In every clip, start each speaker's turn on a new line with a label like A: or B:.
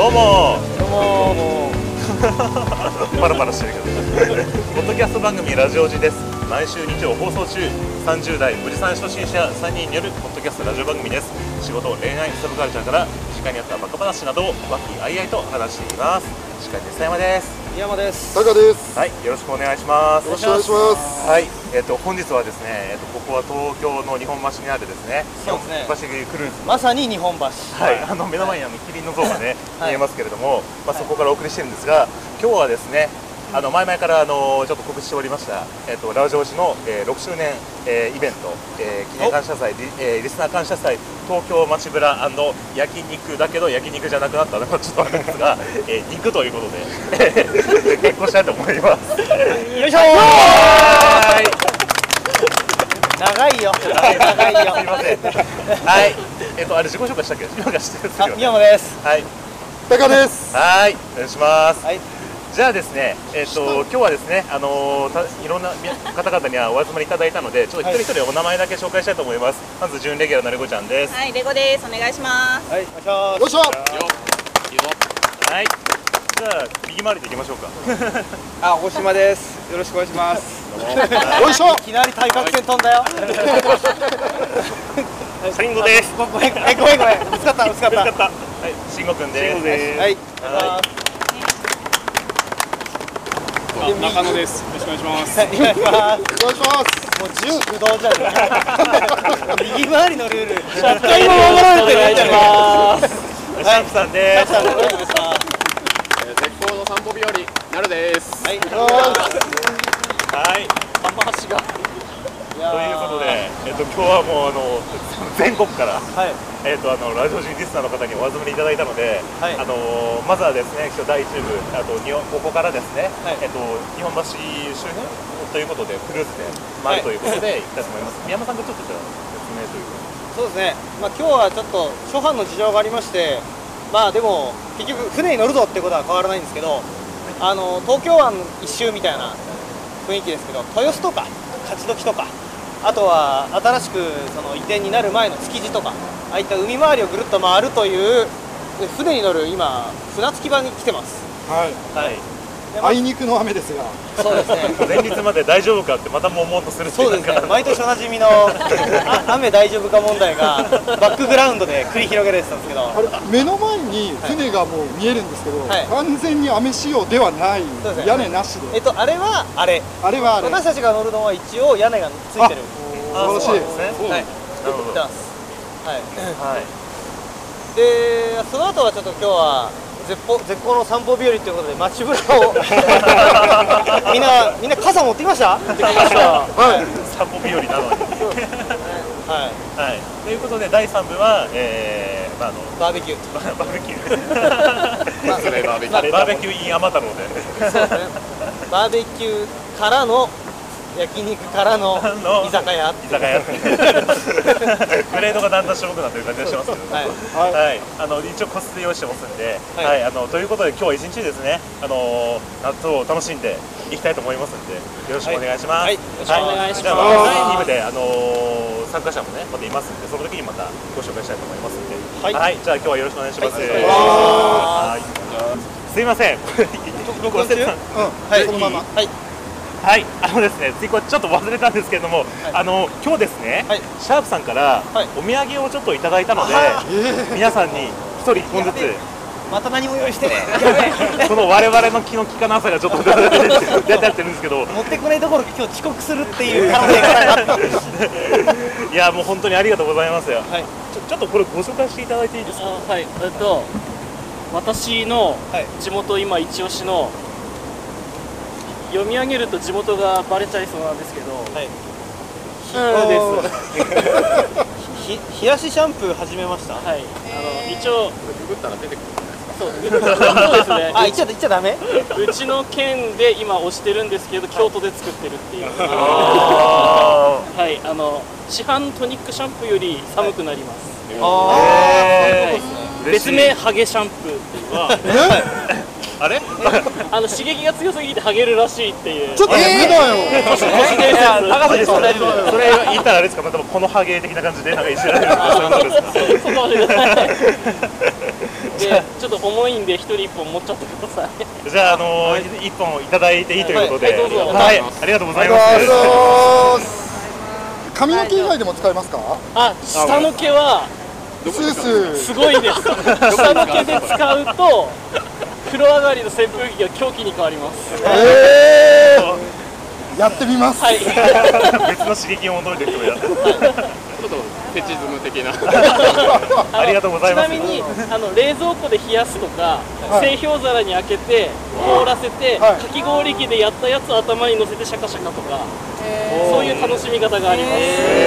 A: どうも
B: もう
A: パラパラしてるけどポッドキャスト番組ラジオジです。毎週日曜放送中、30代おじさん初心者3人によるポッドキャストラジオ番組です。仕事、恋愛、サブカルチャーから時間にあったバカ話などを和気あいあいと話しています。司会です山です。
B: 山です。
C: タカです。
A: はい、よろしくお願いします。
C: よろしくお願いします。
A: はい、本日はですね、ここは東京の日本橋にあるですね、
B: そうですね、
A: 日本橋クルーズ、
B: まさに日本橋、
A: はい、目の前にキリンの像がね、
B: はい、
A: 見えますけれども、そこからお送りしてるんですが、今日はですね、前々からちょっと告知しておりました、ラジオジの、6周年、イベント、記念感謝祭、リスナー感謝祭東京街ブラ&焼肉だけど焼肉じゃなくなったのがちょっとあるんですが、肉ということで結婚したいと思います。
B: よいしょー。長いよ。長いよ。
A: すみません。はい。あれ自己紹介したっけ？今がしてる。
B: 山です。
A: はい。
C: タカです。
A: はい。お願いします。
B: はい。
A: じゃあですね、今日はですね、いろんな方々にはお集まりいただいたので、ちょっと一人一人お名前だけ紹介したいと思います。まず準レギュラーのレゴちゃんです。
D: はい、レゴです。お願いします。
B: はい、お願いします。
C: よいしょ。
A: はい。じゃあ右回りでいきましょうか。
E: あ、大島です。よろしくお願いします。
C: よいしょ。
B: いきなり対角線飛んだよ。
A: 慎吾です。
B: ごめん。ぶつかった。
A: はい、慎吾くんです。
B: はい。
E: 中野です。よろしくお願いします。
B: お願いします。
C: お願いします。
B: もう10不動じゃん。右回りのルール。100回も守られてないじゃん。
A: シャープさんです。
B: お願いします。
E: 絶好の散歩日和なるです。
B: はい。
A: はい。
E: 玉橋が。
A: ということで、今日はもう全国から、
B: はい。
A: ラジオジリスナーの方にお集まりいただいたので、
B: はい、
A: まずはですね、今日第1部、ここからですね、
B: はい、
A: 日本橋周辺ということで、クルーズで回るということで、行きたいと思います。宮山さんがちょっとじゃあ説明というか。
B: そうですね、今日はちょっと諸般の事情がありまして、でも、結局、船に乗るぞってことは変わらないんですけど、東京湾一周みたいな雰囲気ですけど、豊洲とか、勝どきとか、あとは新しくその移転になる前の築地とか、ああいった海回りをぐるっと回るという船に乗る今船着き場に来てます。
C: はい。
A: はい。
C: あいにくの雨ですが。
B: そうですね。
A: 前日まで大丈夫かってまたもうとする。
B: そうですね。毎年おなじみの雨大丈夫か問題がバックグラウンドで繰り広げられてたんですけど。
C: あれ目の前に船がもう見えるんですけど、
B: はい、
C: 完全に雨仕様ではない。
B: そうですね、
C: 屋根なしで。
B: あれはあれ。
C: あれはあれ。
B: 私たちが乗るのは一応屋根がついてる。
C: 素晴らしいですね。
B: はい。
A: なるほど。
B: はい。
A: はい。
B: で、その後はちょっと今日は絶好の散歩日和ということで街ぶらをみんな傘持ってきました？持ってきました。
A: はい。散歩日和なのに。
B: はい。
A: はい。ということで第3部は
B: バーベキュー。
A: バーベキュー。
E: バ
A: ーベキューイン甘太郎で。
B: そうですね。バーベキューからの焼肉からの居酒屋。
A: 居酒屋。グレードがだんだんしょぼくなってる感じがしますけど。はい。はい。一応個室で用意してますんで、はい。ということで今日は一日ですね、夏を楽しんでいきたいと思いますんで、よろしくお願いします。はい。よろしくお願いします。じゃあ第2部で参加者もねまたいますんで、その時にまたご紹介したいと思いますんで。はい。じゃあ今日はよろしくお願いします。はい。すいません。
C: 録音中？うん。はい。そのまま。はい。
A: はい、ですね、次これちょっと忘れたんですけれども、今日ですね、シャープさんからお土産をちょっといただいたので、皆さんに1人1本ずつ。
B: また何も用意してね。
A: その我々の気の利かなさがちょっと出てるんですけど、
B: 持ってこないところ今日遅刻するっていう可能性がある。
A: いやもう本当にありがとうございますよ。ちょっとこれご紹介していただいていいですか。
F: はい、私の地元今一押しの。読み上げると地元がバレちゃいそうなんですけど、
B: 冷やしシャンプー始めました。
F: はい、一応
E: ググったら出てくるんじゃないですか。
F: そうですね。
B: 言っちゃダメ。
F: うちの県で今推してるんですけど、京都で作ってるっていう。はい、市販トニックシャンプーより寒くなります。別名ハゲシャンプーっていう。
A: あれ
F: 刺激が強すぎてハゲるらしいっていう。
C: ちょっとダメだよ。
A: それ言ったらあれですか、またこのハゲ的な感じでなんかいじられるんですか。
F: そうかもしれない。 でちょっと重いんで1人1本持っちゃってください。
A: じゃあ1本いただいていいということで、
F: はいどうぞ。
A: はい、ありがとうございます。
C: 髪の毛以外でも使えますか？
F: 下の毛は
C: スースー
F: すごいです。下の毛で使うと風呂上がりの扇風機が凶器に変わります。
C: やってみます。
F: はい。
A: 別の刺激を求めてる人がやってる。
E: ちょっとフェチズム的な。
A: ありがとうございます。
F: ちなみに冷蔵庫で冷やすとか、製氷皿に開けて凍らせて、かき氷機でやったやつを頭に乗せてシャカシャカとか、そういう楽しみ方があります。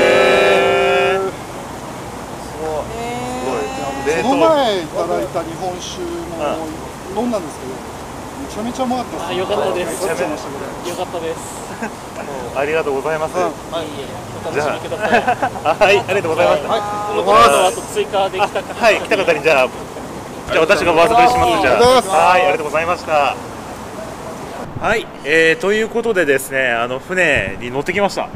C: この前いただいた日本酒も飲んだんですけど、めちゃめちゃうまかったです。
F: よかったです。
C: よかったです。
A: ありがとうございます。
F: お楽しみください。
A: はい、ありがとうございます。
F: このコーナーあと追加できた方、
A: はい、来た方にじゃあ私がお預かりします。じゃあ、はい、ありがとうございました。はい、ということでですね、船に乗ってきました。はい、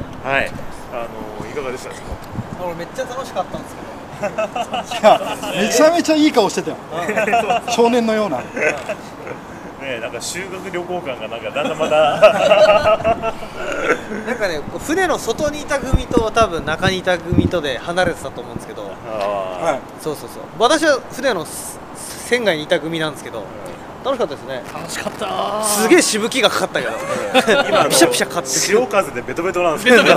A: はい、いかがでしたですか？
B: 俺めっちゃ楽しかったんですけど。
C: いや、めちゃめちゃいい顔してたよ。少年のような。
A: ね、なんか修学旅行感がなんかだんだんまた
B: なんかね、船の外にいた組と多分中にいた組とで離れてたと思うんですけど、そうそうそう、私は船の船外にいた組なんですけど、楽しかったですね。
F: 楽しかった。
B: すげえしぶきがかかったけど今ピシャピシャかかって
A: 潮風でベトベトなんですけど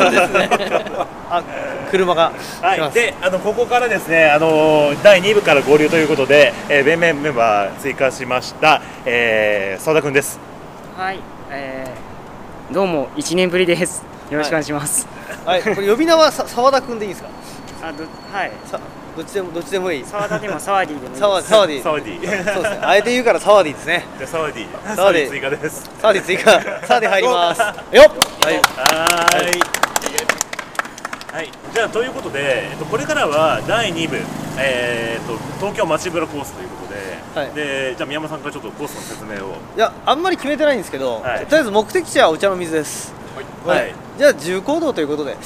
B: 車が
A: はい、でここからですね第2部から合流ということで、弁明メンバー追加しました、澤田君です。
G: はい、どうも1年ぶりです。よろしくお願いします。
B: はい、これ呼び名は澤田君でいいですか？
G: はい、
B: どっちでもいい。
G: 澤田でもサワディでもいいです。
B: サワディ。そうですね。あえて言うからサワディですね。
A: じゃあサワディ追加です。
B: サワディ追加。サワディ入ります。よっ。
A: はい、じゃあということで、これからは第2部、東京街ブラコースということで、でじゃあ宮山さんからちょっとコースの説明を。
B: いや、あんまり決めてないんですけど、とりあえず目的地はお茶の水です。はい、じゃあ重行動ということで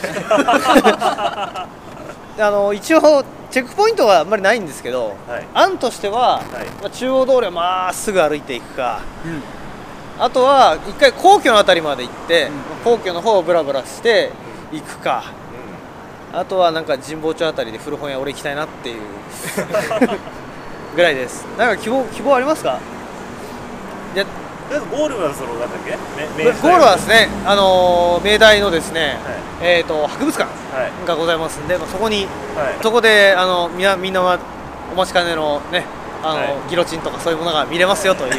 B: 一応チェックポイントはあんまりないんですけど、案としては、中央通りをまっすぐ歩いていくか、あとは一回皇居の辺りまで行って、皇居の方をブラブラして行くか、あとはなんか神保町あたりで古本屋俺行きたいなっていうぐらいです。なんか希望ありますか？
A: とりあえずゴールはそのなんだっけ？
B: ゴールはですね、明大のですね、博物館がございますんで、そこに、そこでみんなお待ちかねのね、ギロチンとかそういうものが見れますよという。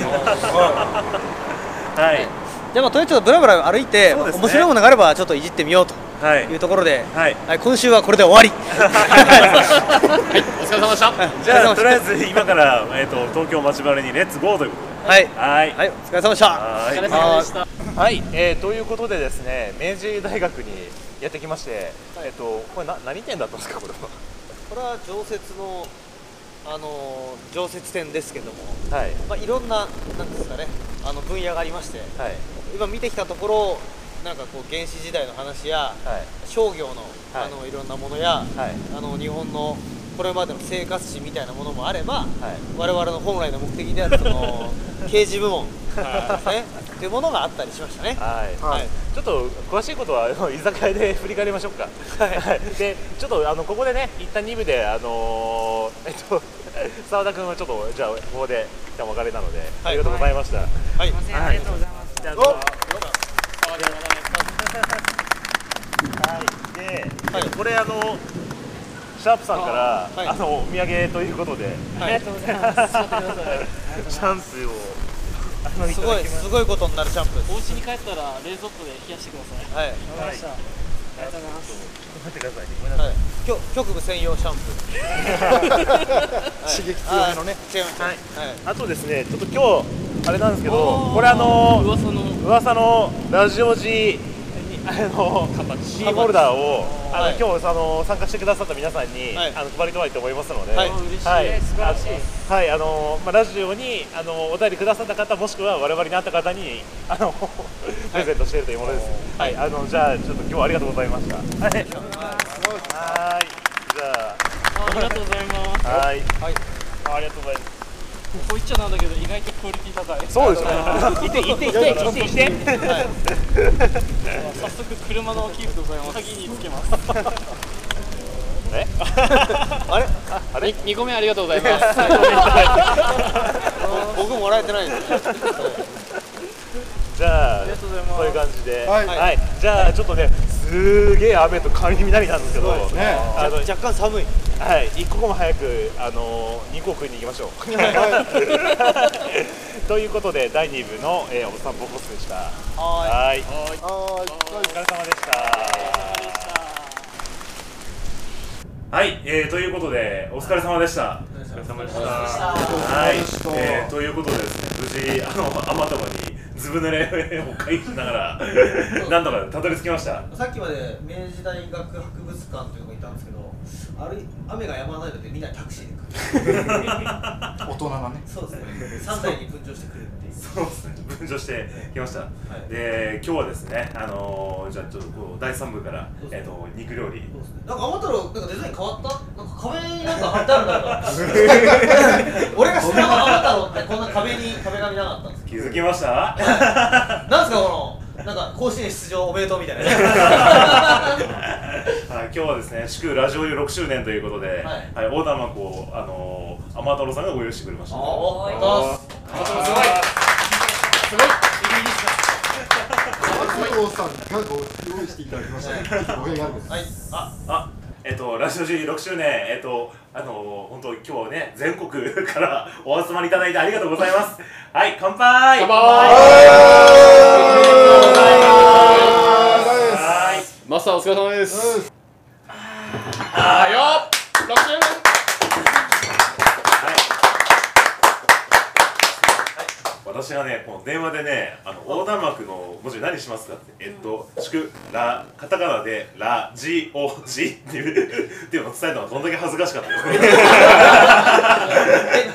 B: はい。じゃあとりあえずちょっとブラブラ歩いて、面白いものがあればちょっといじってみようというところで、今週はこれで終わり。
E: はい、お疲れ様でした。
A: じゃあとりあえず今から東京街ブラにレッツゴーということで。はい、
B: お疲れ様でした。
F: お疲れ様でした。
A: はい、ということでですね、明治大学にやってきまして、これ何店だったんですか、これは。
B: これは常設の常設店ですけども、いろんななんですかね、分野がありまして、今見てきたところ、なんかこう原始時代の話や、商業のいろんなものや、日本のこれまでの生活史みたいなものもあれば、我々の本来の目的であるその刑事部門ですねというものがあったりしましたね。
A: ちょっと詳しいことは居酒屋で振り返りましょうか。でちょっとここでね、一旦2部で澤田君はちょっとじゃあここで一旦お別れなので、ありがとうございました。
G: すいません、ありがとうございます。
A: じゃあどうぞ。でこれシャープさんからお土産ということで、
G: ありがとうございます。
A: シャンプーを
B: すごいことになるシャンプー。
F: お家に帰ったら冷蔵庫で冷やしてください。
G: わかりました。ありがとうございます。
A: 待ってくださいね。ごめんなさい。
B: 局部専用シャンプー。
C: 刺激強めのね。
A: あとですね、ちょっと今日あれなんですけど、これ噂のラジオ時キーホルダーを今日参加してくださった皆さんに配りたいと思いますので、
F: 嬉しい、素晴らしい。
A: はい、ラジオにお便りくださった方、もしくは我々に会った方にプレゼントしているというものです。はい、じゃあちょっと今日はありがとうございました。はい、じゃあ
F: ありがとうございます。
A: はい。
F: ありがとうございます。こう言っちゃなんだけど意外とクオリティ高い。
A: そうですね。
F: 早速車のキープでございます。鍵につけます。
E: あれ2個目ありがとうございます。
B: 僕もらえてないです。
A: じゃあそういう感じで、はい。じゃあちょっとね、すげえ雨と雷なんですけど、若
B: 干寒い。
A: はい。一刻も早く肉を食いに行きましょう。ということで第2部のお散歩コースでした。はい。お疲れ様でした。はい、ということでお疲れ様でした。お疲れ様でした。はい、ということでですね、無事天玉にずぶ濡れを回避しながらなんとかたどり着きました。
B: さっきまで明治大学博物館というのがいたんですけど、雨が止まないのでみんなタクシーで来る。大人がね。そうですね。3台に分譲してくるっていう。
A: そうですね。分譲してきました。で、今日はですね、じゃあちょっと第3部から肉料理。
B: なんか天太郎なんかデザイン変わった？なんか壁になんか貼ってあるんだけど。俺が知った天太郎ってこんな壁紙なかったんです。
A: 気づきました？
B: なんすかこのなんか甲子園出場おめでとうみたいな。
A: 今日はですね、祝ラジオ6周年ということで、横断幕を天太郎さんがご用意してくれました。すごい。すごい。
C: 天太郎さんがご用意していただきました。お部屋です。
A: ラジオ6周年、本当今日はね、全国からお集まりいただいてありがとうございます。はい、乾杯。乾杯。
E: マスターお疲れ様です。6周年。
A: 私がね、この電話でね、横断幕の文字何しますかって、祝ラ、カタカナでラジオジっていうのを伝えたのがどんだけ恥ずかしかったです。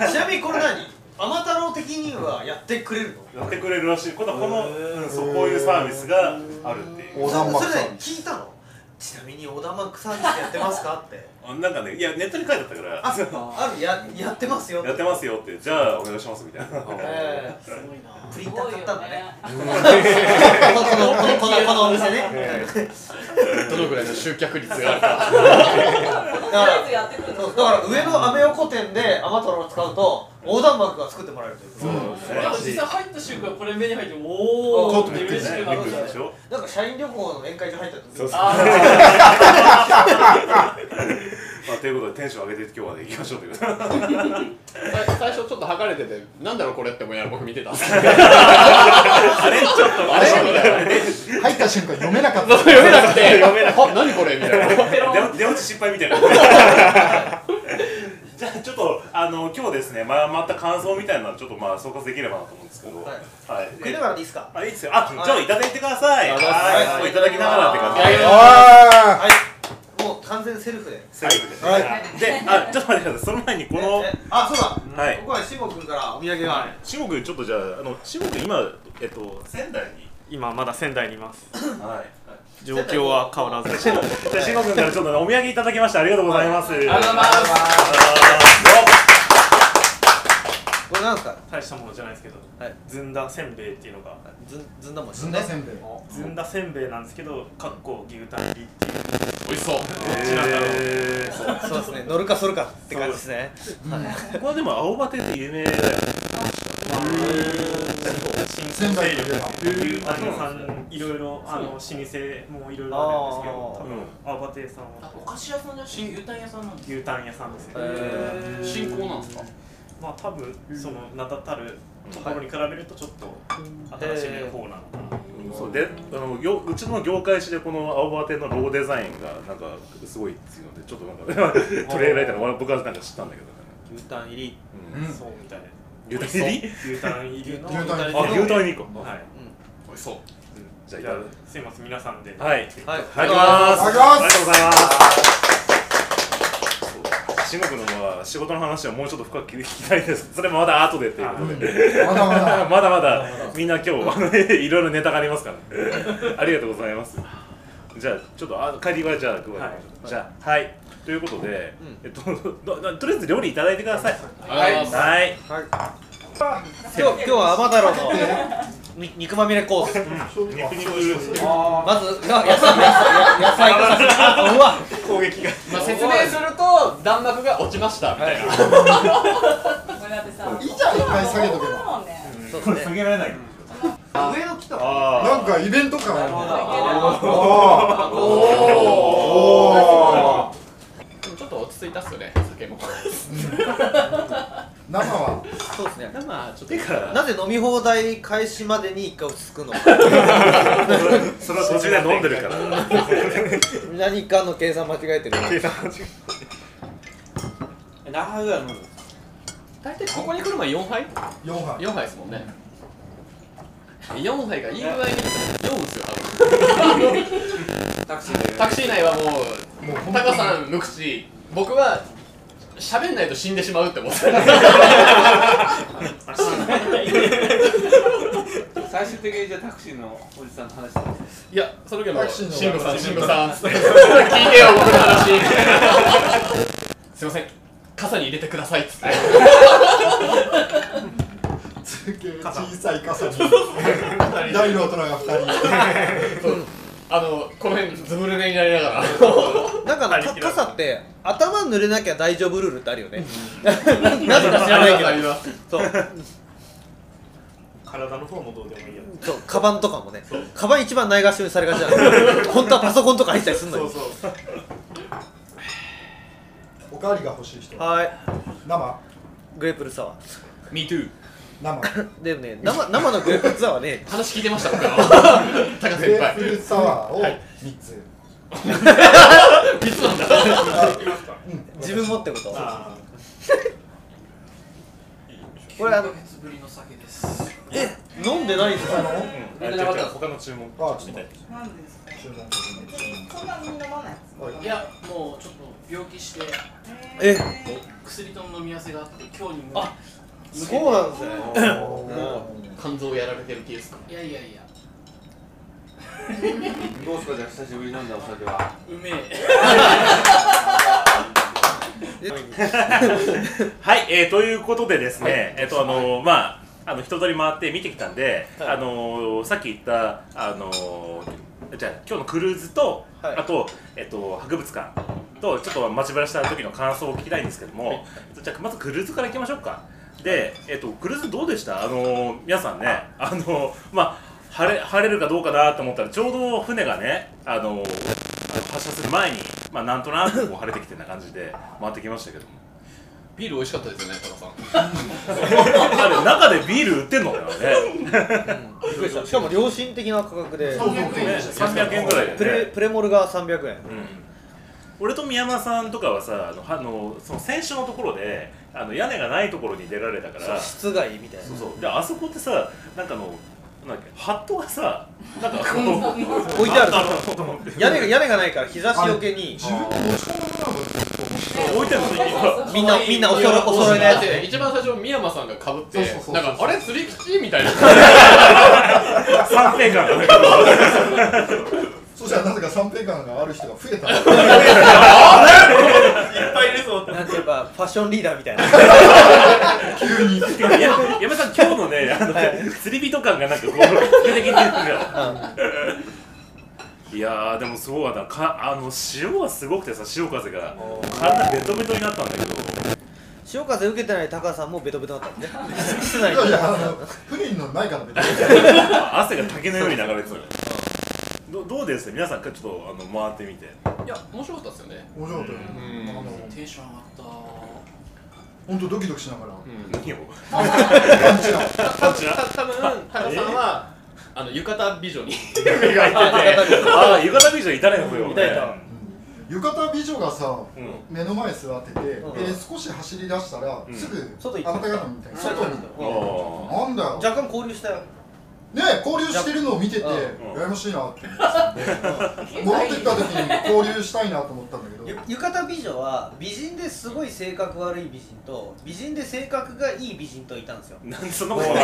B: ちなみにこれ何？天太郎的にはやってくれるの？
A: やってくれるらしい。こういうサービスがあるっていう。
B: 横断幕さん。それで聞いたの？ちなみに横断幕サービスやってますかって。
A: なんかね、いやネットに書いてあったから。
B: やってますよ。
A: やってますよって、じゃあお願いしますみたいな。
B: すごいな。プリンター買ったんだね。このお店ね。
E: どのぐらいの集客率があるか。
B: だから上のアメ横店で天太郎を使うと横断幕が作ってもらえるという。
F: 実際入った瞬間これ目に入っておおって嬉しくなるでしょ。
B: なんか社員旅行の宴会場入った時。
A: ということでテンション上げて今日は行きましょうということで。
E: 最初ちょっと測れてて、なんだろうこれって思いながら僕見てたんですけど。
A: あれちょっとあれ
C: 入った瞬間読めなかった。
E: 読めなくて、何これみたいな。
A: 出落ち失敗みたいな。じゃあちょっと今日ですね、また感想みたいなのちょっと総括できればなと思うんですけど。
B: はい。食いながらでいいですか？
A: いいですよ。じゃあいただいてください。はい。いただきながらって感じで。
B: はい。もう完全セルフで。
A: セルフで。で、ちょっと待ってください。その前にこの
B: そうだ。
A: はい。
B: ここはしごくんからお土産が。
A: しごくんちょっとじゃあしごくん今仙台に。
F: 今まだ仙台にいます。
A: はい。
F: 状況は変わらず。
A: じゃあしごくんからちょっとお土産いただきましてありがとうございます。ありがとうございます。
B: これなんですか？
F: 大したものじゃないですけど、ずんだせんべいっていうのが
B: ずんだ餅。
C: ずんだせんべい。
F: ずんだせんべいなんですけど、かっこ牛タン入りっていう。
E: 美味しそう。
B: そうですね。乗るかそるかって感じですね。
A: ここはでも青葉亭って有名だよね。
F: 新勢力が牛タン屋さんいろいろ老舗もいろいろあるんですけど、多分青葉亭さんは
D: お菓子屋さんじゃなくて牛タン屋さんなんですか？
F: 牛タン屋さんですよ。
E: 新興なんですか？
F: まあ多分その名だたるところに比べるとちょっと新しい方なのかな。
A: そうで、うちの業界誌でこの青葉亭のロゴデザインがなんかすごいっていうのでちょっとなんか取り入れられたの僕はなんか知ったんだけど、
F: 牛タン入り、そうみたいな。
A: 牛タン入り？
F: 牛タン入りの。
A: 牛タン入りか。
F: はい。
A: 美味しそう。じゃあ
F: すいません皆さんで。
A: はい。
F: はい。
A: ありがとうございます。ありがとうございます。しごくんのは仕事の話はもうちょっと深く聞きたいです。それもまだ後でっていうことで。まだまだみんな今日いろいろネタがありますから。ありがとうございます。 じゃあちょっと帰りはじゃあ配りましょう。じゃあはい。ということで、とりあえず料理いただいてください。はい。はい。
B: 今日は甘太郎の肉まみれコース。まず野菜から。うわ。
A: 攻撃が。
E: まあ説明すると弾幕が落ちましたみたいな。いいじゃん、
C: 一回下げとけば。
A: これ下げられない。
C: 上の来た。なんかイベント感ある。
E: ちょっと落ち着いたっすよね、酒も。
C: 生は
B: そうですね。
E: 生はちょっと
B: なぜ飲み放題開始までに一回落ち着くのか。
A: それは途中で飲んでるから。
B: 何かの計算間違えてる。
A: 計算間違え。
E: 何杯ぐらい飲む？大体ここに来る前4杯？4杯ですもんね。4杯がいい具合に酔うんですよ、タクシー内はもうタカさん無口、僕は喋んないと死んでしまうって思ってた。
H: 最終的にじゃあタクシーのおじさんと話したんです。
E: いや、その時は慎吾さん聞いてよ、僕の話。すいません、傘に入れてくださいっつって。
C: 小さい傘に大の大人が2人。
E: この辺ずぶ濡れになりながら。
B: なんか傘って頭濡れなきゃ大丈夫ルールってあるよね。なぜか知らないけど。そう。
A: 体の方もどうでもいいや。
B: そう、カバンとかもね。カバン一番ないがしろにされがちなの。本当はパソコンとか入ったりするのに。そうそう。
C: おかわりが欲しい人。
B: はい。
C: 生。
B: グレープフルーツサワー。
E: Me too。
C: 生。
B: でもね、生のグレープフルーツサワーね。
E: 話聞いてました、僕の。タカ先輩。
C: グレープフルーツサワーを3つ。
E: 3つなんだ。
B: 自分持ってこと。これ
D: 9ヶ月ぶりの酒です。
B: 飲んでないんですか？
A: 他の注文みたい。
D: なんですか？そんなに飲まない。いや、もうちょっと病気して薬との飲み合わせがあって今日にも。
B: そうなんですね。
E: 肝臓やられてるケースか。
D: いや。
H: どうですか、じゃあ久しぶりに飲んだお酒は。
D: うめえ。
A: はい、ということでですね、まあ一通り回って見てきたんで、さっき言ったじゃあ今日のクルーズと、あと博物館とちょっと街ぶらした時の感想を聞きたいんですけども、じゃあまずクルーズからいきましょうか。で、クルーズどうでした？皆さんね、まあ晴れるかどうかなと思ったらちょうど船がね発射する前になんとなくこう晴れてきてな感じで回ってきましたけども。
E: ビール美味しかったですよね、タカさん。
A: 中でビール売ってんのかよね。
B: しかも良心的な価格で
A: 300円ぐらいで
B: プレモルが300円。
A: 俺と宮間さんとかはさ、その船首のところで屋根がないところに出られたから、
B: 室外みたいな。
A: そうで、あそこってさ、なんかハットがさ、なんかこう
B: 置いてある。屋根がないから日差しよけに
A: 置いてるの。
B: みんなお揃いのやつ。
E: 一番最初宮間さんが被って、なんかあれ釣り吉みたいな。
A: 三平感が。
C: そしたらなぜか三平感がある人が増えた。
A: いっぱいいるぞ。
B: なんていうかファッションリーダーみたいな。
C: 急に。
A: 山さん今日のね釣り人感がなんかこう的に出てるから。いやーでもすごいな、潮がすごくてさ、潮風が体ベトベトになったんだけど、
B: 潮風受けてない高さんもベトベトだったんで室内
C: いや船に乗る前からベトベト。
A: 汗が竹のように流れてた。どうですか皆さん、ちょっと回ってみて。
E: いや、面白かったですよね。
C: 面白かったよ。
D: テンション上がった。
C: 本当ドキドキしながら。
A: 何を？
E: 多分タカさんは浴衣美女に
A: 浴衣美女いたね、これはね。
C: 浴衣美女がさ、目の前座ってて、少し走り出したらすぐあなた方みたいな外に。なんだよ。
B: 若干交流したよ。
C: ね、交流してるのを見てて羨ましいなって戻ってった時に交流したいなと思ったんだけど、
B: 浴衣美女は美人ですごい性格悪い美人と美人で性格がいい美人といたんですよ。
A: なんでそんなこと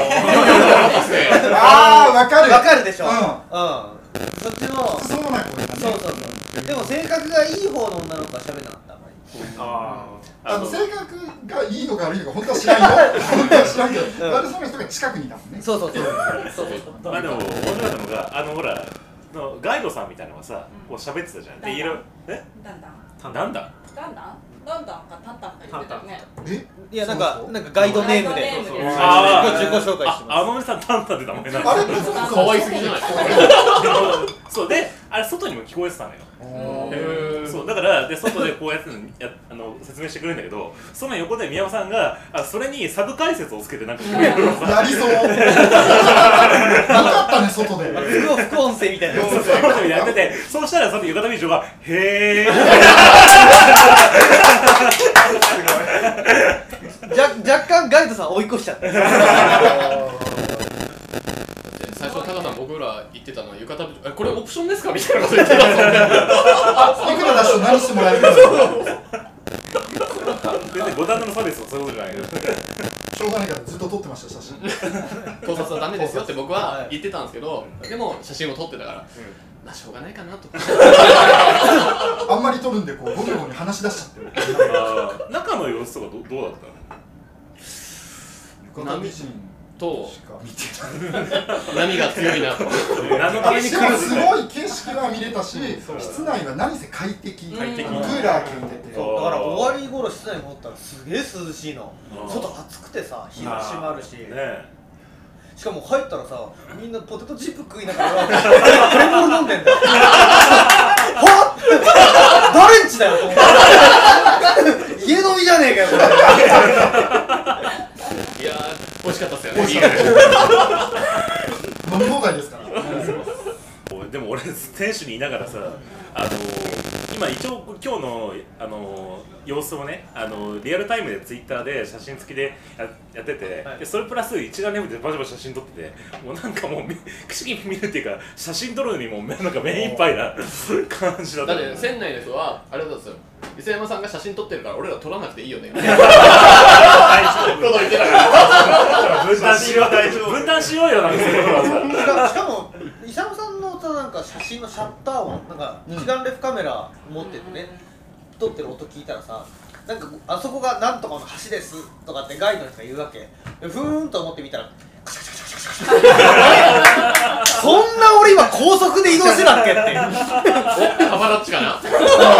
C: ああ、わかる
B: わかるでしょ。そっちの
C: そうそう
B: そう。でも性格がいい方の女の子は喋らなかった。
C: 性格がいいのか悪いのか本当は知らんよ。本当は知らんけど、なんでその人が近くにいたもんね。
B: そうそうそう。
A: まあでも面白かったのがほらガイドさんみたいなのがさ、こう喋ってたじゃん。で、なんだ
I: かタンタンか言ってたよね。
B: いやなんかガイドネームで自己紹介してます。
A: あのおじさんタンタンって名前なん
C: あれ
E: 可愛すぎじゃない
A: そうで、あれ外にも聞こえてたのよ。そうだからで外でこうやって説明してくれるんだけど、その横で宮尾さんがそれにサブ解説をつけてなんか
C: やりそうよかったね、外で
B: 副音声みたいな
A: やってて、そうしたらその浴衣美女が「へー」
B: 若干ガイドさん追い越しちゃった。
E: 最初タカさん僕ら言ってたのは浴衣美女これオプションですかみたいなこと言ってたもんね。
C: いくら出しても何してもらえる
A: 全然五段の差別はそういうことじゃないけど、
C: しょうがないからずっと撮ってました写真。
E: 盗撮はダメですよって僕は言ってたんですけど、でも写真を撮ってたからまあしょうがないかなと。
C: あんまり撮るんでこうゴミゴミ話し出しちゃってる。
A: 中の様子とかどうだったの？
C: 浴衣美人
E: と
C: しか見て
E: 波が強いなと。
A: 何のために来るんです
C: すごい景色は見れたし、室内は何せ快適、クーラー効いてて、
B: だから終わり頃室内に戻ったらすげえ涼しいの。外暑くてさ、日差しもあるし、しかも入ったらさ、みんなポテトチップ食いながらプレモル飲んでんだよ。はっ、誰んちだよと思って。家飲みじゃねえかよこれ。
E: いやー美味しかったっすよね。
C: 飲み放題ですから。
A: でも俺選手にいながらさ、今一応今日の様子をね、リアルタイムでツイッターで写真付きでやってて、でそれプラス一眼レフでバシバシ写真撮ってて、もうなんかもう不思議に見るっていうか写真撮るのにもなんか目いっぱいな感じだった。
E: だって船内の人はあれだったんですよ。伊勢山さんが写真撮ってるから俺ら撮らなくていいよね。分
A: 担しようよなんですよ。
B: しかも伊佐野さんのなんか写真のシャッター音、なんか一眼レフカメラ持っててね、撮ってる音聞いたらさ、なんかあそこがなんとかの橋ですとかってガイドの人が言うわけ。ふーんと思ってみたらカシャカシャカシャカシャカシャそんな俺今高速で移動してたっけって。
E: ハバラッチかな。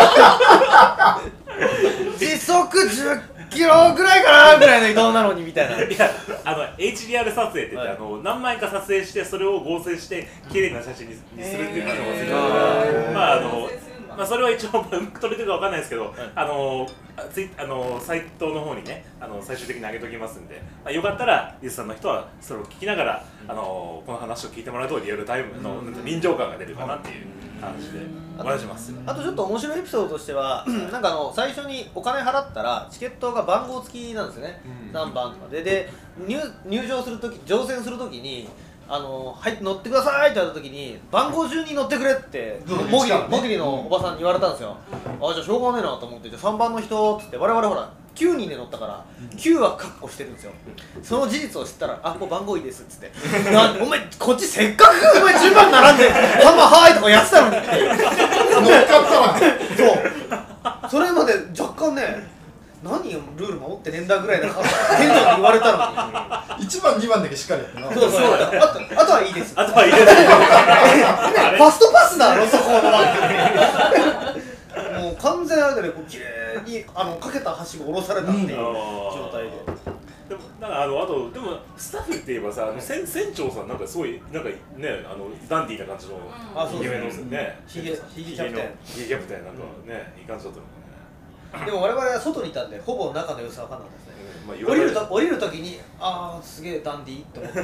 B: 時速10キロぐらいかなぐらいの移動なのにみたいな。いや
A: HDR 撮影って言って、何枚か撮影してそれを合成して綺麗な写真にするっていうのがする。まあそれは一応うまく撮れてるかわかんないですけど、サイトの方にね最終的に上げておきますんで、よかったらリスさんの人はそれを聞きながらこの話を聞いてもらうとリアルタイムの臨場感が出るかなっていう感じでお願いします。
B: あとちょっと面白いエピソードとしては、なんか最初にお金払ったらチケットが番号付きなんですよね。何番とかで入場するとき、乗船するときにはい乗ってくださいって言われた時に番号順に乗ってくれってもぎりのおばさんに言われたんですよ。あ、じゃあしょうがねえなと思って、じゃあ3番の人っつって、我々ほら9人で乗ったから9は確保してるんですよ。その事実を知ったら、あ、もう番号いいですっつって、お前こっちせっかくお前順番並んでハンマーはーいとかやってたのにって乗っかったら、そうそれまで若干ね、何よルール守ってねえんだぐらいな店長に言われたのに
C: 1番2番だけしっかりやってな。
B: そうあとはいいです。
A: あとはいいです。
B: ファストパスだろそこの番組。もう完全あれで綺麗にかけたはしご下ろされたっていう状態で。
A: でもなんかあとでもスタッフって言えばさ、船長さんなんかすごいなんかねダンディーな感じのイケメンのね、
B: ヒゲキャプテン
A: なんかねいい感じだったの。
B: でも我々は外にいたんでほぼ中の様子は分かんなかったですね。降りるときにすげえダンディーって思って。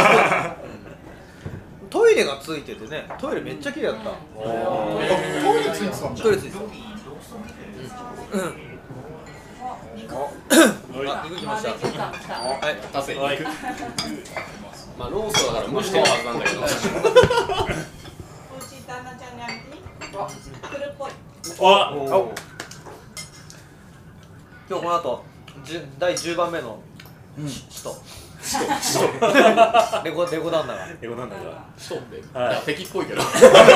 B: トイレがついててね、トイレめっちゃ綺麗だった。
C: トイレついてたんだ。
B: トイレついてた。肉来ました。はい、
E: 達成。 まあローストだから蒸してるはずなんだけど。
B: 今日この後第10番目の使徒レゴ旦那が
E: 使徒って敵っぽいけど。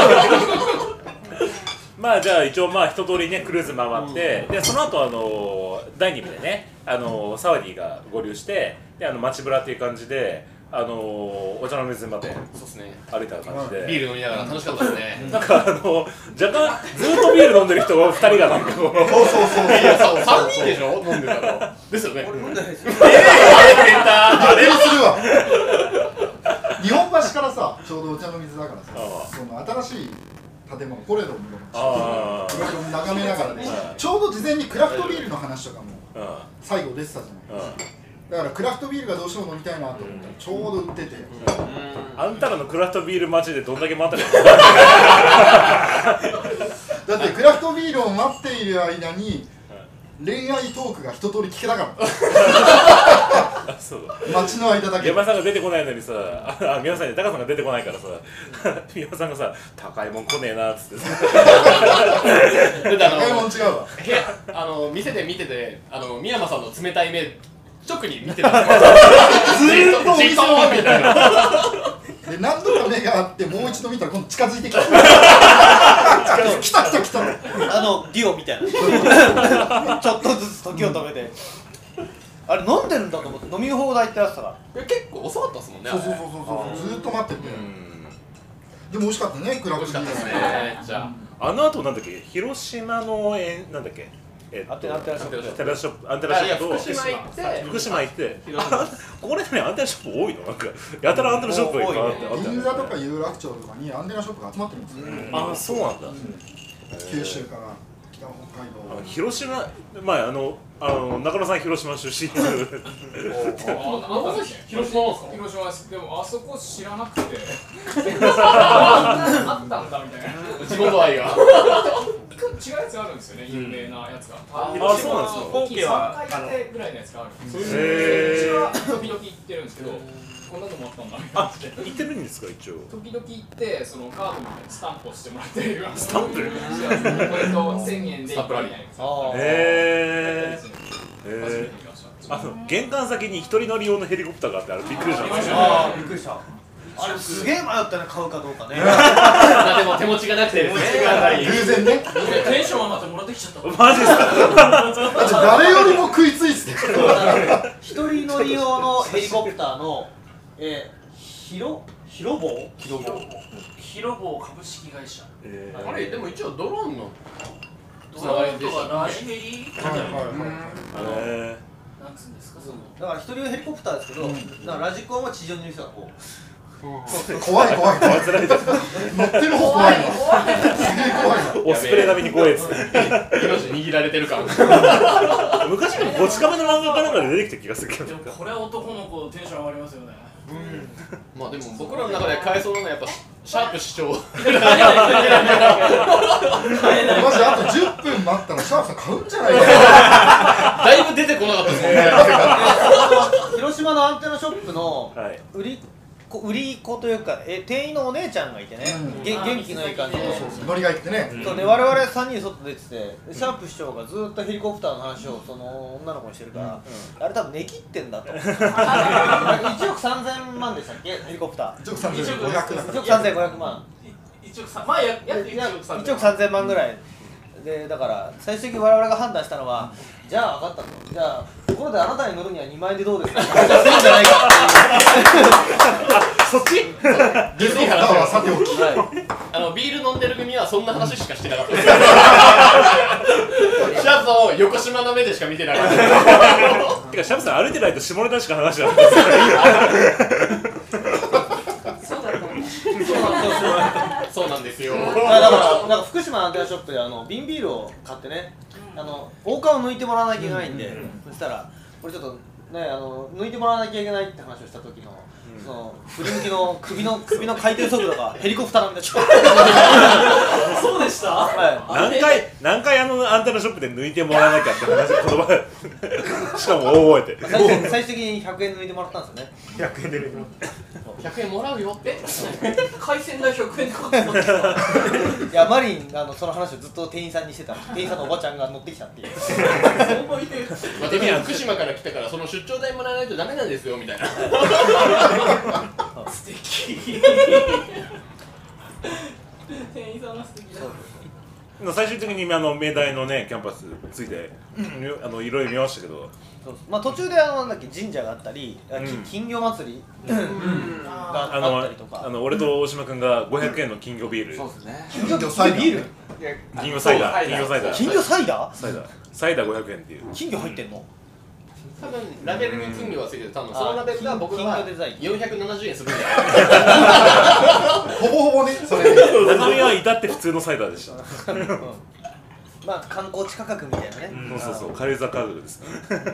A: まあじゃあ一応まあ一通りねクルーズ回って、でその後第2部でねサワディが合流して、で街ブラっていう感じでお茶の水まで歩いた感じで
E: ビール飲みながら楽しかったですね。
A: なんか若干ずっとビール飲んでる人が2人がなんかこう
E: 3人でしょ飲んでたのですよね。俺飲んでないですよ。
C: あれするわ。日本橋からさちょうどお茶の水だからさ、その新しい建物コレドンの眺めながらね、ちょうど事前にクラフトビールの話とかも最後出てたじゃない。だからクラフトビールがどうしても飲みたいなと思ったらちょうど売ってて、
A: あんたらのクラフトビール待ちでどんだけ待ったか
C: だってクラフトビールを待っている間に恋愛トークが一通り聞けたから街の間だけ
A: 山さんが出てこないのにさ、宮さんにタカさんが出てこないからさ、宮さんがさ高いもん来ねえなっつってさ
C: 高いもん違うわ。
E: 店で見てて宮山さんの冷たい目直に見てた。ず
C: ーっとお店を見てた。で何度か目があってもう一度見たら今度近づいてきた。来たデ
B: ィオみたいな。ちょっとずつ時を止めて。あれ飲んでるんだと思って飲み放題ってやつだから。
E: 結構遅かったですもんね。
C: そうずーっと待ってて。でも美味しかったねクラブビール。
E: じゃ
A: あの後なんだっけ広島のなんだっけ。アンテナショップと福島行ってここでねアンテナショップ多いのなんかやたらアンテナショップがいっぱいあって、
C: 銀座とか有楽町とかにアンテナショップが集まってるんですよ。
A: あ、そうなんだ。
C: 九州から北北海道。
A: 広島前中野さん広島出身。
J: 広島でもあそこ知らなくてあったんだみたいな
E: 地元愛が。
J: 違うやつあるんですよね、有名なやつが。
A: あ、そうなんですか。
J: 本家は3階建てぐらいのやつがあるんですよ。うちは時々行ってるんですけど、こんなのもあったんだみたいな。
A: 行ってるんですか一応。
J: 時々行ってそのカードみたいなスタンプをしてもらってる。
A: スタンプ？これ
J: と1000円で。スタンプラリー。
A: 玄関先に一人乗り用のヘリコプターがあってびっくりしたんですよ。
B: びっくりした。あれすげえ迷ったね買うかどうかね。
E: でも手持ちがなくてですね。
C: 偶然ね。
J: テンション上がってもらってきちゃった。
A: マジですか。
C: 誰よりも食いついてる。
B: 一人乗り用のヘリコプターの広坊株式会社。
E: あれでも一応ドローンの
J: ドローンとかラジヘリ。なんつうんですかその。
B: だから一人用ヘリコプターですけど、だからラジコンは地上にいる人がこう。
C: 怖い乗ってる方怖いの。すげえ怖いの。
A: オスプレイ並みに怖いですね。
E: 握られてる感。
A: 昔のこち亀の漫画かなんかで出てきた気がするけど。
J: これは男の子テンション上がりますよね。
E: まあでも僕らの中で買えそうなのはやっぱシャープ市長。マジ
C: あと10分待ったらシャープさん買うんじゃないか。
E: だいぶ出てこなかったですもんね。
B: 広島のアンテナショップの売り子というか店員のお姉ちゃんがいてね、元気のいい感じで
C: ノリがいってね。
B: そうね、我々3人外出ててシャープ市長がずっとヘリコプターの話をその女の子にしてるから、あれ多分値切ってんだと。1億3000万でしたっけヘリコプター。
C: 1億3500。
B: 1億3500万。
J: 1億
B: 3000万ぐらいで、だから最終的に我々が判断したのは、じゃあ分かったと、じゃあところであなたに乗るには2万円でどうですかって話をするんじゃないかっていう。
A: そっち？
C: ゲストはさておき。
E: ビール飲んでる組はそんな話しかしてなかったです。シャープさんを横島の目でしか見てなかった。
A: てかシャープさん歩いてないと下ネタしか話してない。
E: そうなんですよ。
B: だから福島のアンテナショップで瓶ビールを買ってね、王冠を抜いてもらわなきゃいけないんで、そしたらこれちょっとね抜いてもらわなきゃいけないって話をした時のその振り向きの首の回転速度がヘリコプター並みでそう
F: でした。
A: 何回アンテナショップで抜いてもらわなきゃって話言葉しかも大声で
B: 最終的に100円抜いてもらったんですよね。
A: 100円で抜いてもらった
E: 100円もらうよって海鮮代100円で買ってたんですか。
B: いやマリンその話をずっと店員さんにしてた。店員さんのおばちゃんが乗ってきたっていう。
E: まあてみや福島から来たからその出張代もらわないとダメなんですよみたいな。
F: 素敵。店員さんが素敵だ。
A: 最終的に明大のねキャンパスついていろいろ見ましたけど、
B: まあ途中でなんだっけ神社があったり、金魚祭りがあったりとか、
A: 俺と大島君が500円の金魚ビール、
C: そうですね。金魚サイダー、
A: 金魚サイダー、
B: 金魚サイダー、
A: サイダー500円っていう。
B: 金魚入ってんの？
E: 多分ラベルに金魚がついてる。多分そのラベルが僕は470円するんじゃない
C: ほぼほぼね、それ
A: 中身は至って普通のサイダーでした。
B: まあ観光地価格みたいなね。
A: そう軽井沢価格です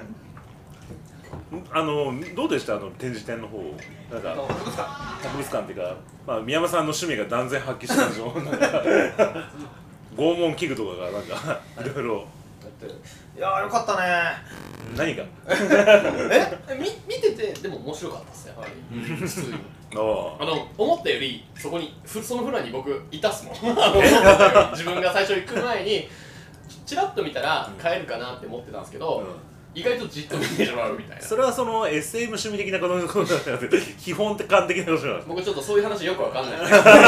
A: どうでした展示展の方、なんか博物館っていうか、まあ宮山さんの趣味が断然発揮したんでしょ。拷問器具とかがなんかいろいろ。
B: いやーよかったね。
A: 何が？
E: 見ててでも面白かったですやっぱり。普通に。思ったよりそこにそのフロアに僕いたっすもん。自分が最初行く前にチラッと見たら買えるかなって思ってたんですけど、意外とじっと見てもらうみたいな。
A: それはその SM 趣味的なことじゃなくて基本感的なことじゃない。
E: 僕ちょっとそういう話よくわかんない。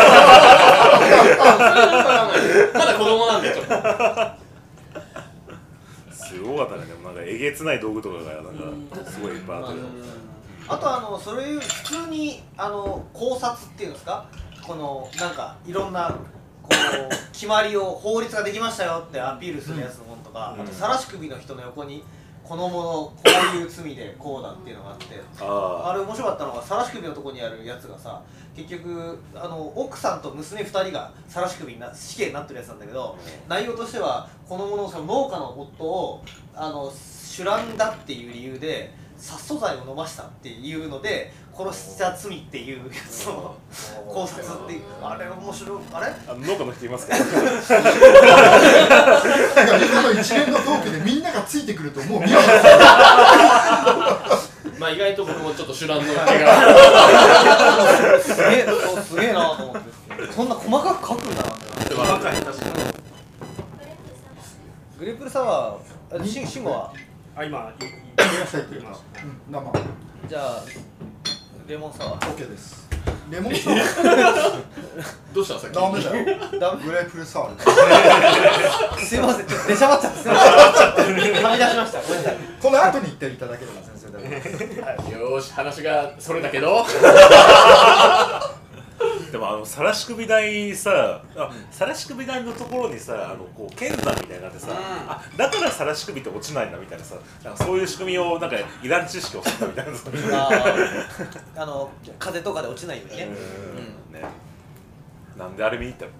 E: まだ子供なんでちょっと。
A: すごかったね。でもなんかえげつない道具とかがなんかすごいいっぱいあって。
B: あとそれ普通に考察っていうんですか、このなんかいろんなこう決まりを法律ができましたよってアピールするやつのものとか、あと晒し首の人の横にこのものこういう罪でこうだっていうのがあって、あれ面白かったのが晒し首のとこにあるやつがさ、結局奥さんと娘2人が晒し首死刑になってるやつなんだけど、内容としてはこのものその農家の夫を酒乱だっていう理由で殺素剤を飲ましたっていうので殺した罪っていうやつの考察っていう、あれ面白い。あれ
A: 農家の人いますか？
C: 一連のトークでみんながついてくるともう見よう。
E: まあ意外と僕もちょっと酒乱の毛が
B: すげえなと思って、そんな細かく書くんだなって。細かい。グレープルサワー、シンゴは
C: 今言いました。生。
B: じゃあレモンサワー OK
C: です。レモンサワー
E: どうしたさっき？
C: ダメだよ。グレープルサワー。
B: すいません、出しゃばっちゃった。はみ出しました。ごめんなさい。
C: この後に言っていただければ先生でも。
E: よーし、話がそれだけど。
A: でも晒し首台さ、晒し首台のところにさ、こう剣山みたいになってさ、だから晒し首って落ちないんだみたいなさ、なんかそういう仕組みをなんかいらん知識を知ったみたいな。
B: 風とかで落ちないようにね。
A: なんであれ見に行った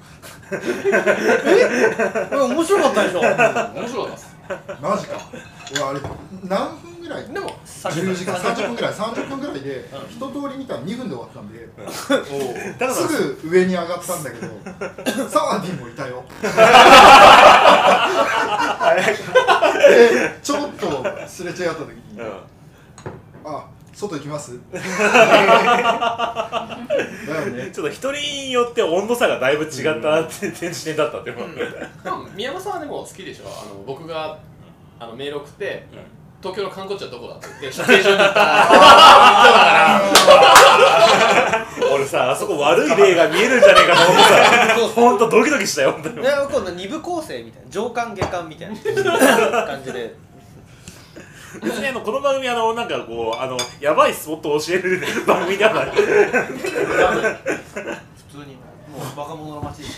B: の？面白かったでしょ。
E: 面白かったです。
C: マジか。俺あれ何分ぐらい？でも10時間30分ぐらいで一通り見たら2分で終わったんで、すぐ上に上がったんだけど、サワディンもいたよ。ちょっとすれ違った時に、あ、外行きます？だよね。
A: ちょっと人によって温度差がだいぶ違った展示展だったっていう。
E: 宮山さんはでも好きでしょ。僕がメール送って、東京の観光地はどこだって言って、処刑場に行った。
A: 俺さ、あそこ悪い例が見えるんじゃねえかと思ってさ、ほんとドキドキしたよ。
B: 今度2部構成みたいな、上巻下巻みたいな感じで。
A: 別にこの番組なんかこうやばいスポットを教える番組ではない。
B: 普通にもう若者の街。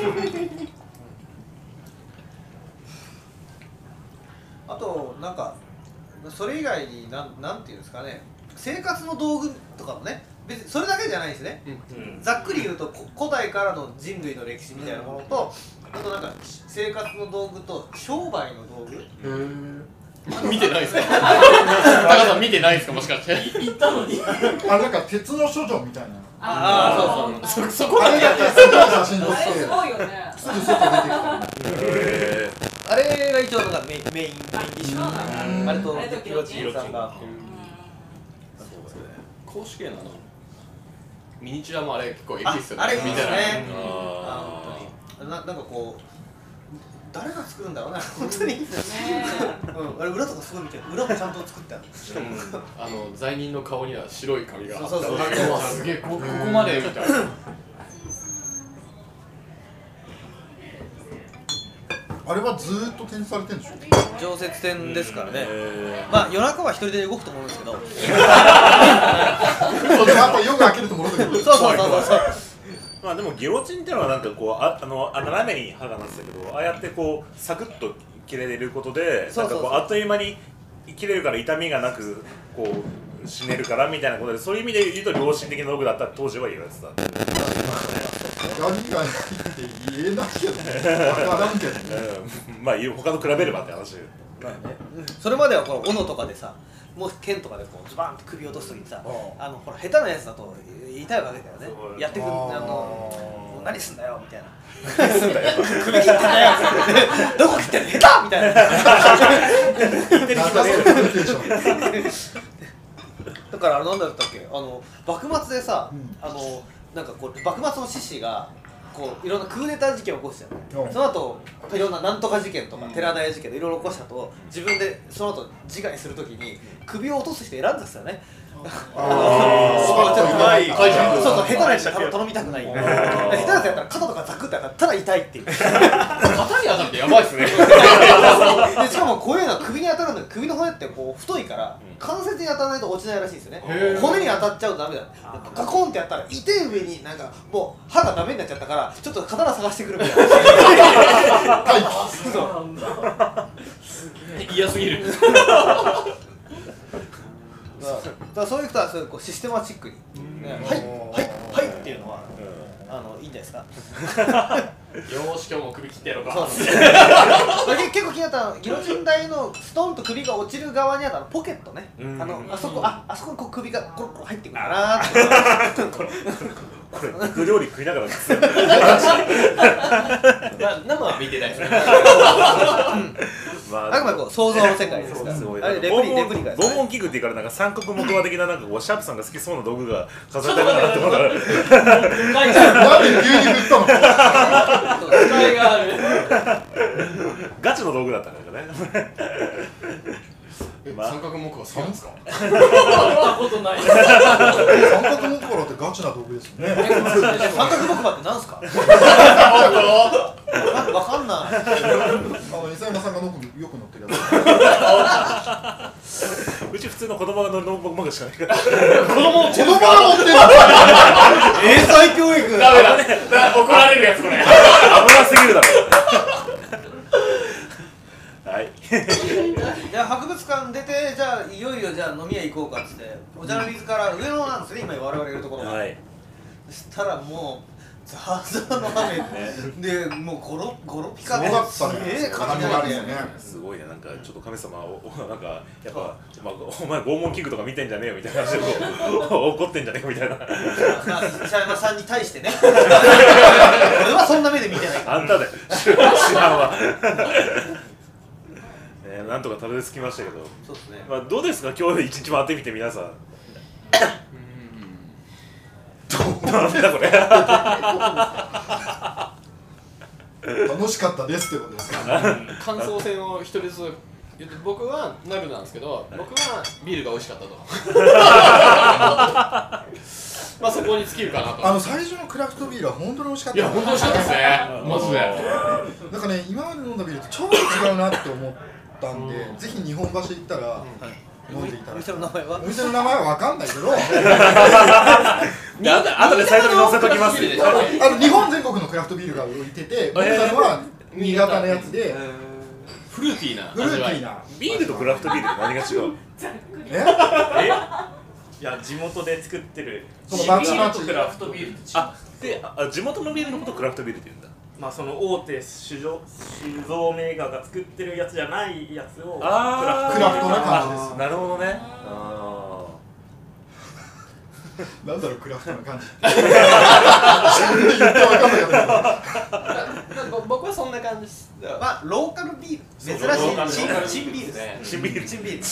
B: あとなんかそれ以外になんていうんですかね、生活の道具とかもね、別にそれだけじゃないですね。ざっくり言うと古代からの人類の歴史みたいなものと、あとなんか生活の道具と商売の道具。
E: 見てないですね。高さん見てないですかもしかして。
D: 行ったのに。
C: なんか鉄の処女みたいな。
E: そうそこ
C: あれだけすごい写真撮って。
I: すごいよね。
C: すぐ外出てきた。
B: あれが一応なんかメインディッシュ。あれとギロチンさんが。
E: 公式系なの。ミニチュアもあれ結構エキストラ
B: あれいいですね。
E: なん
B: かこう誰が作るんだろうね。本当にいいですね。あれ裏とかすごい見て、裏もちゃんと作ってある。しかも
E: 罪人の顔には白い髪があった。
B: そう
E: すげえここまでみたいな。
C: あれはずーっと展示されてるんでしょ。
B: 常設展ですからね。まあ夜中は一人で動くと思うんですけど。やっ
C: ぱ夜が明けると戻ってくる。
B: そう。
A: まあでもギロチンっていうのはなんかこう斜めに刃がなってたけど、ああやってこうサクッと切れることでなんかこうあっという間に切れるから痛みがなくこう死ねるからみたいなことで、そういう意味で言うと良心的な道具だった当時は言われてた。
C: やりがいって言えないけどね。分からんけどね。
A: まあ他と比べればって話。
B: それまではこの斧とかでさ、もう剣とかでこうズバンと首を落とすときにさ、ほら下手なやつだと痛いわけだよね。やってくる何すんだよみたいな。何すんだよ。首切ってんだよ。どこ切ってんの下手みたいな。言ってるだからなんだったっけ、幕末でさ、なんかこう幕末の志士がこういろんなクーデター事件を起こしてたの。その後いろんななんとか事件とか寺田屋事件でいろいろ起こしたと、自分でその後自害するときに首を落とす人選んだんですよね。そう下手なやつは頼みたくない。下手なやつやったら肩とかザクってやったらただ痛いっていう。
E: 肩に当たってやばいっすね。
B: しかもこういうのは首に当たるんだけど、首の骨ってこう太いから関節に当たらないと落ちないらしいんですよね。骨に当たっちゃうとダメだ。ガコンってやったら痛い上になんかもう歯がダメになっちゃったからちょっと刀探してくるみたいな。
E: 嫌すぎる。
B: だそういう人はそういうシステマチックにはいっていうのはいいんじゃないですか。
E: よーし今日も首切ってやろうか。
B: 結構気になったのギロチン台のストンと首が落ちる側にあったポケットね。あそこにこう首がコロコロ入ってくるかなって。
A: これ肉料理食いながらですよ。
E: 生は見てないですね。
B: あくまでこう想像の世界ですから。あれレプリカです。
A: 拷問器具っていうからなんか三角木馬的ななんかこうシャープさんが好きそうな道具が飾ってあるかなって思ったら。
C: なんで急に振ったの？
E: 使いがある。
A: ガチの道具だったんだよね。
E: 三角木馬触るんですか？
D: そんなことない。
C: 三角木馬ってガチな道具ですよね。
B: 三角木馬ってなんすか？わかんない。
C: 伊佐山さんがよく乗ってるや
A: つ。うち普通の子供が乗るノートバグしかないから。
B: 子供が乗ってる。英才教育。
E: ダメだ。怒られるやつこれ。
A: 危なすぎるだろ。はい。
B: じゃあ博物館出て、じゃあいよいよじゃあ飲み屋行こうかっつって、お茶の水から上野なんですね、今我々いるところが。そしたらもうザーザーの雨で、もうゴロピカですげえ感じがあるよね。
A: すごいね、なんかちょっと神様なんかやっぱお前拷問器具とか見てんじゃねえよみたいな話で怒ってんじゃねえよみたいな。
B: 伊佐山さんに対してね。俺はそんな目で見てない。
A: あんただよ。知らんわ。なんとかたどり着きましたけど。
B: そうですね。
A: まあどうですか今日一日回ってみて皆さん。なんだこれ。
C: 楽しかったですってことですか。
E: 感想戦を一人ずつ言って、僕はナルなんですけど、僕はビールが美味しかったと。まあそこに尽きるかなと。
C: 最初のクラフトビールは本当に美味しかった。
E: いや本当美味しかったですね。マジで。
C: なんかね、今まで飲んだビールとちょっと違うなって思ったんで、ぜひ日本橋行ったら飲んでいただきたい。お店の名前はわかんないけど。
A: 後でサイトに載せときます。
C: 日本全国のクラフトビールが置いてて、僕らのは新潟のやつで
E: フルーティーな。
C: フルーティーな。
A: ビールとクラフトビールって何が違う？
K: いや地元で作ってる
C: その町々
D: クラフトビールって
A: 地元のビールのことクラフトビールって言うんだ。
K: まあその大手酒造メーカーが作ってるやつじゃないやつをクラ
C: フトな感じです。
A: なるほどね。
C: なんだろうクラフトな感じ。自分で言って分かんなかった。
E: 僕はそんな感じです。
B: まあローカルビール、珍しいチンビールですね。チンビール。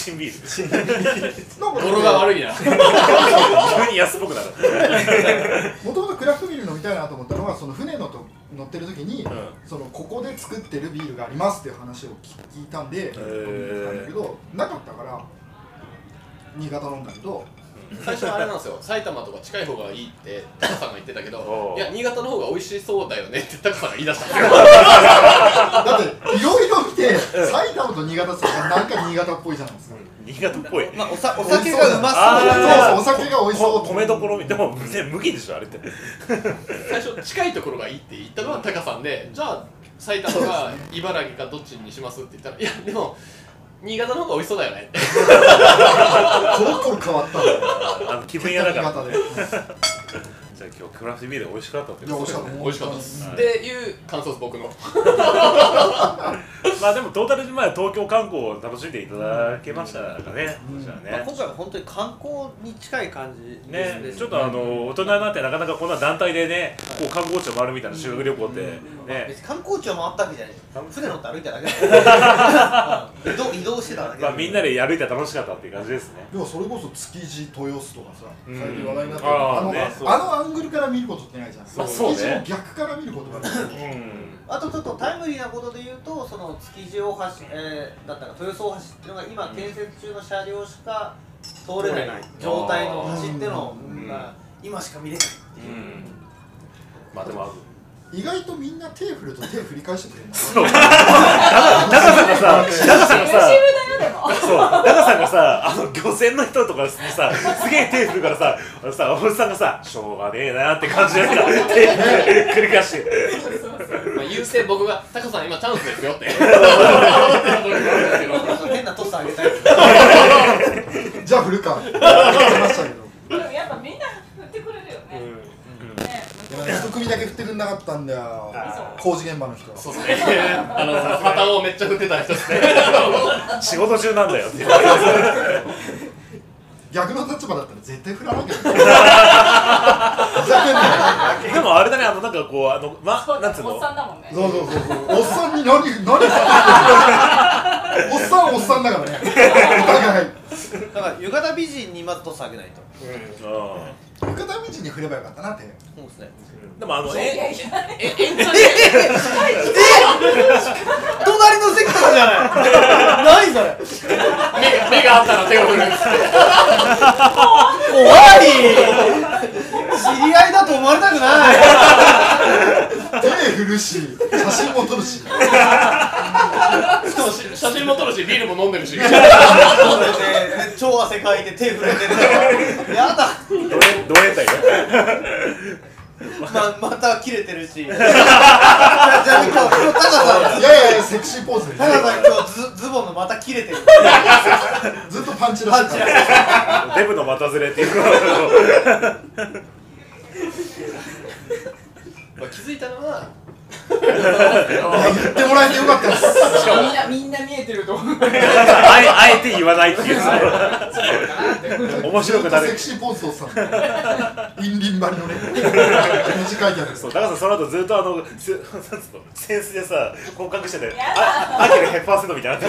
E: 語呂が悪いな。
A: 急に安っぽくなる。
C: もともとクラフトビール飲みたいなと思ったのは、その船乗ってる時に、そのここで作ってるビールがありますっていう話を聞いたんで、飲みに行ったんだけど、なかったから新潟飲んだけど。
E: 最初はあれなんですよ、埼玉とか近い方がいいってタカさんが言ってたけど、いや新潟の方が美味しそうだよねってタカさんが言い出したんですよ。
C: だっていろいろ見て埼玉と新潟ってなんか新潟っぽいじゃないですか。
A: 新潟っぽい。
B: まあお酒がうまそう。
C: お酒が美味しそう。
A: 米どころでも無限でしょあれって。
E: 最初近いところがいいって言ったのはタカさんで、じゃあ埼玉か茨城かどっちにしますって言ったら、いやでも新潟の方が美味しそうだよねって。
C: コロコロ変わった。
A: 気分屋だから。じゃあ今日クラフトビール美味しかったってことですね。
E: 美味しかったです。っていう感想です僕の。
A: まあでもトータルで東京観光を楽しんでいただけましたかね。
B: 今回は本当に観光に近い感じですね。
A: ちょっと大人になってなかなかこんな団体でね、こう観光地を回るみたいな修学旅行ってね。
B: 観光地を回ったわけじゃない。船乗って歩いただけ。移動してただけ。
A: まあみんなで歩いて楽しかったっていう感じですね。
C: でもそれこそ築地豊洲とかさ、最近話題になってるあのアングルから見ることってないじゃん。築地も逆から見ることがある。
B: あとちょっとタイムリーなことで言うと、その築地大橋だったら豊洲大橋っていうのが今建設中の車両しか通れない状態の橋っていうのを今しか見れない。
A: まあでも
C: 意外とみんな手振ると手振り返してくれるんだ。
A: そう。ダカさんがさ、漁船の人とかにさ、すげえ手振るからさ、おじさんがさ、しょうがねえなって感じでさ、手繰り返して。
E: まあ言うて僕がタカさん今チャンスですよって。
B: 変なトスあげたい。
C: じゃあ振るか。
I: でもやっぱみんな振ってくれるよね。
C: 一組だけ振ってくんなかったんだよ。工事現場の人は。
E: そうですね。旗をめっちゃ振ってた人ですね。
A: 仕事中なんだよって。
C: 逆の立場だったら絶対振らなきゃ。
A: でもあれだね、なんかこうなんつうの。
I: おっさんだもんね。
C: そう。おっさんに何。おっさんだからね。
B: だから浴衣美人にまずトスあげないと。
C: 浴衣美人に振ればよかったなって。
B: そうですね。
A: でも
B: 隣の席とかじゃない。何それ。
E: 目があったら手を振る。
B: 怖い。知り合いだと思われたくない。
C: 手振るし、写真も撮るし。
E: しかも写真も撮るし、ビールも飲んでるし。
B: 超汗かいて手震えてる。やだ。
A: どうやったよ。
B: また切れてるし。じゃあ今日タカさん。
C: いやセクシーポーズで。
B: タカさん今日ズボンのまた切れてる。
C: ずっとパンチラしてた。
A: デブの股ずれっていう。
E: 気づいたのは。
C: 言ってもらえてよかったです。
D: しかもみんな見えてると思う。
A: あえて言わないっていう。面白くなる。
C: セクシーポーズをさ、インリン張りのね、短いギャグ。
A: そう、高橋さんその後ずっとセンスでさ、骨格してて、アキラ 100% みたいになってる。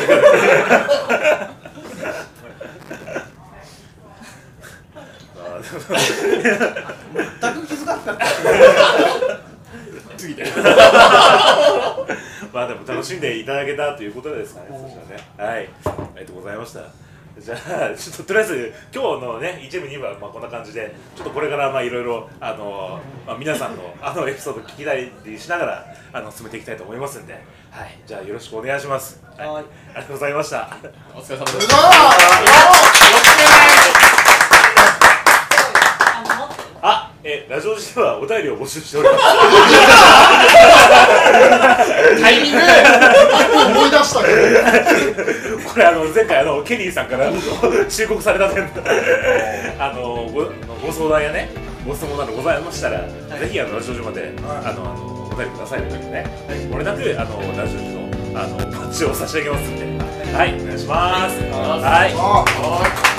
B: 全く気づかなかった。
E: 次で。
A: まあでも楽しんでいただけたということですかね。そしたらね、はい、ありがとうございました。じゃあちょっととりあえず今日のね1部2部はこんな感じで、ちょっとこれからいろいろ皆さんのエピソード聞きたりしながら進めていきたいと思いますんで、はい、じゃあよろしくお願いします。はい、ありがとうございました。
E: お疲れ様です。
A: ラジオ時ではお便りを募集しております。
E: タイミング
C: 思い出したけど
A: これ前回ケリーさんから忠告された点ご相談やねご質問などございましたら、ぜひラジオ時までお答えてくださいというわけでね、これなくラジオのバッジを差し上げますんで、はい、お願いします。はい。